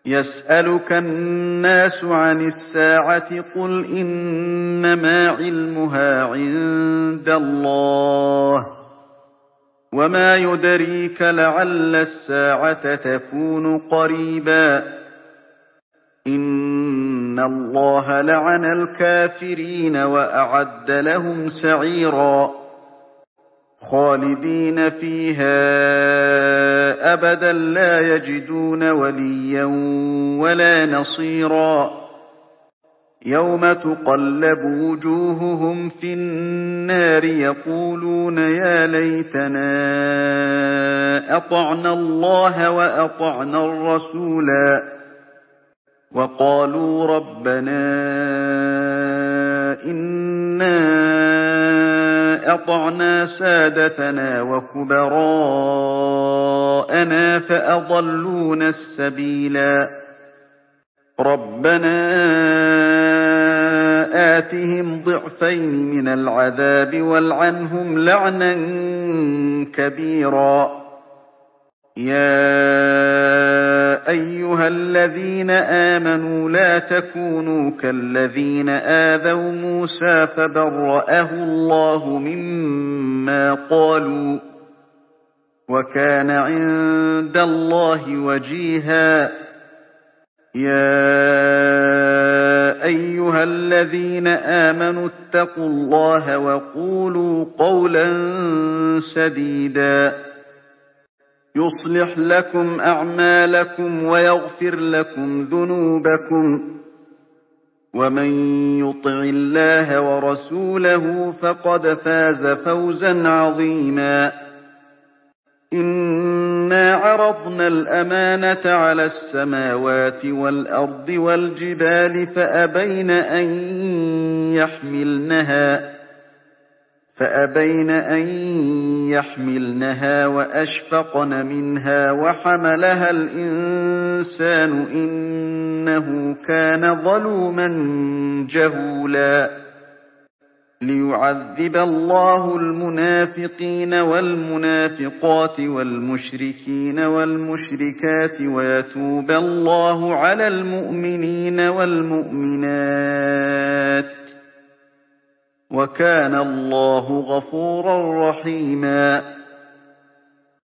يسألك الناس عن الساعة قل إنما علمها عند الله وما يدريك لعل الساعة تكون قريبا إن الله لعن الكافرين وأعد لهم سعيرا خالدين فيها أبدا لا يجدون وليا ولا نصيرا يوم تقلب وجوههم في النار يقولون يا ليتنا أطعنا الله وأطعنا الرسولا وقالوا ربنا إنا أطعنا سادتنا وكبراءنا فأضلونا السبيلا ربنا آتهم ضعفين من العذاب والعنهم لعنا كبيرا يا أيها الذين آمنوا لا تكونوا كالذين آذوا موسى فبرأه الله مما قالوا وكان عند الله وجيها يا أيها الذين آمنوا اتقوا الله وقولوا قولا سديدا يصلح لكم أعمالكم ويغفر لكم ذنوبكم ومن يطع الله ورسوله فقد فاز فوزا عظيما إنا عرضنا الأمانة على السماوات والأرض والجبال فأبين أن يحملنها وأشفقن منها وحملها الإنسان إنه كان ظلوما جهولا ليعذب الله المنافقين والمنافقات والمشركين والمشركات ويتوب الله على المؤمنين والمؤمنات وكان الله غفورا رحيما